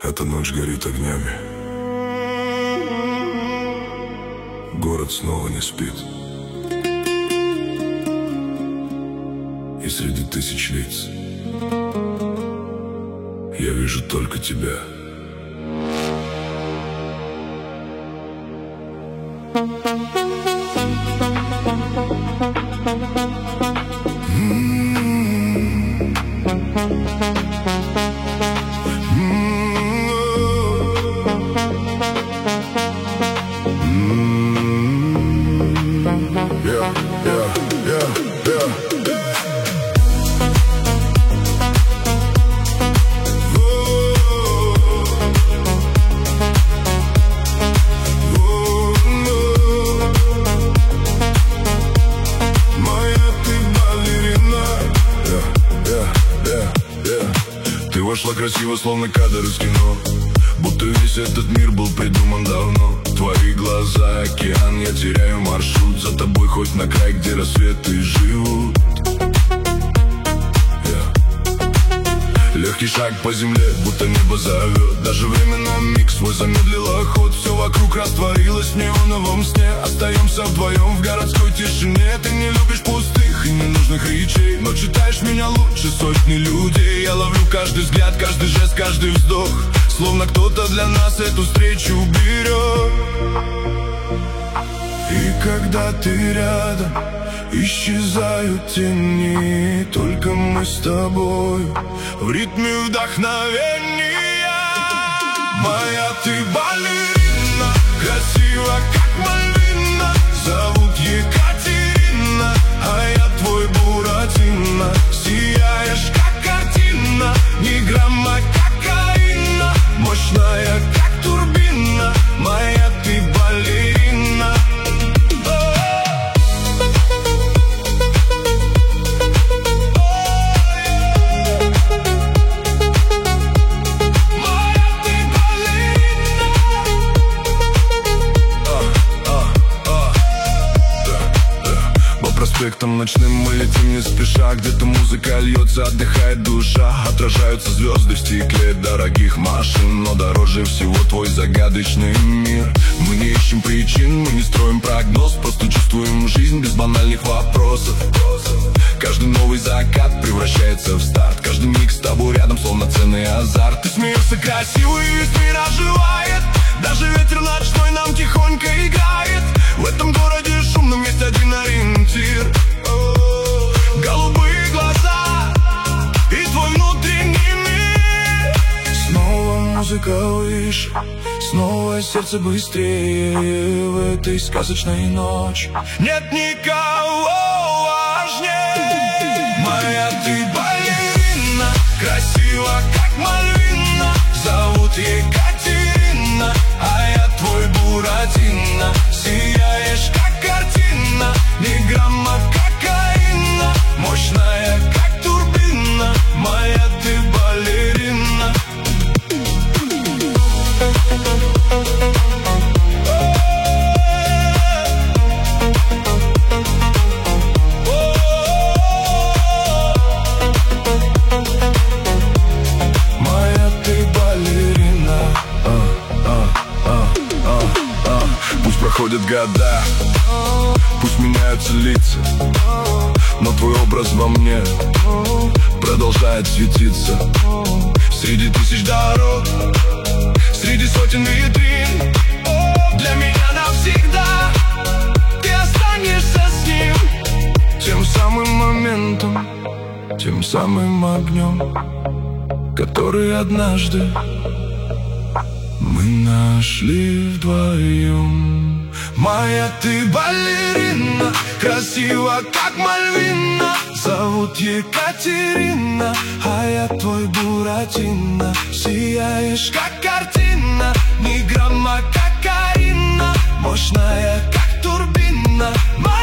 Эта ночь горит огнями. Город снова не спит. И среди тысяч лиц я вижу только тебя. Ты вошла красиво, словно кадр из кино, будто весь этот мир был придуман давно. Твои глаза, океан, я теряю маршрут. За тобой хоть на край, где рассветы живут. Легкий шаг по земле, будто небо зовет. Даже время на миг свой замедлило ход. Все вокруг растворилось в неоновом сне. Остаемся вдвоем в городской тишине. Ты не любишь пустых и ненужных речей, но читаешь меня лучше сотни людей. Я ловлю каждый взгляд, каждый жест, каждый вздох, словно кто-то для нас эту встречу берет. И когда ты рядом, исчезают тени. Только мы с тобой в ритме вдохновения. Моя ты балерина, красива как Мальвина. Зовут Екатерина, а я твой Буратино. Сияешь как картина, ни грамма кокаина. Мощная как турбина, моя ты балерина. Проспектом ночным мы летим не спеша. Где-то музыка льется, отдыхает душа. Отражаются звезды в стекле дорогих машин, но дороже всего твой загадочный мир. Мы не ищем причин, мы не строим прогноз, просто чувствуем жизнь без банальных вопросов. Каждый новый закат превращается в старт. Каждый миг с тобой рядом, словно ценный азарт. Ты смеешься красиво и весь мир оживает. Даже ветер ночной нам тихонько играет. В этом городе шумном есть один ориентир. Голубые глаза и твой внутренний мир. Снова музыка выше, снова сердце быстрее. В этой сказочной ночи нет никого важнее. Моя ты балерина, красива как Мальвина. Зовут Екатерина, а я твой Буратино. Сияешь как картина, ни грамма кокаина. Мощная как турбина, моя ты балерина. Моя ты балерина. Пусть проходят года, пусть меняются лица, но твой образ во мне продолжает светиться. Среди тысяч дорог, среди сотен витрин, для меня навсегда ты останешься с ним. Тем самым моментом, тем самым огнем, который однажды мы нашли вдвоем. Моя ты балерина, красива как Мальвина. Зовут Екатерина, а я твой Буратино. Сияешь как картина, ни грамма кокаина. Мощная как турбина.